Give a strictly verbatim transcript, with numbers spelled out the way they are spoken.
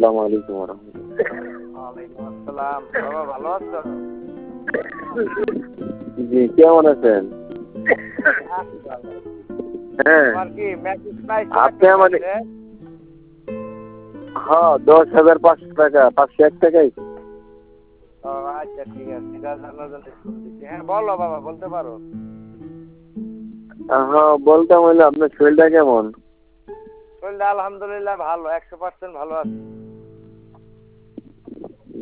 আসসালামু আলাইকুম ওয়া রাহমাতুল্লাহ। ওয়ালাইকুম আসসালাম। বাবা ভালো আছো? জি, কেমন আছেন? আছি ভালো। হ্যাঁ, তোমার কি মেসেজ পাইছো আপনি একটা আমার মেসেজ? হ্যাঁ দশ হাজার পাঁচশো টাকা পাঁচশো এক টাকাই। ও আচ্ছা ঠিক আছে। এটা জানার জন্য ফোন দিচ্ছি। হ্যাঁ বলো বাবা, বলতে পারো। হ্যাঁ, বলতাম হইলো আপনার শরীরটা কেমন? শরীরটা আলহামদুলিল্লাহ ভালো, একশো পার্সেন্ট ভালো আছে।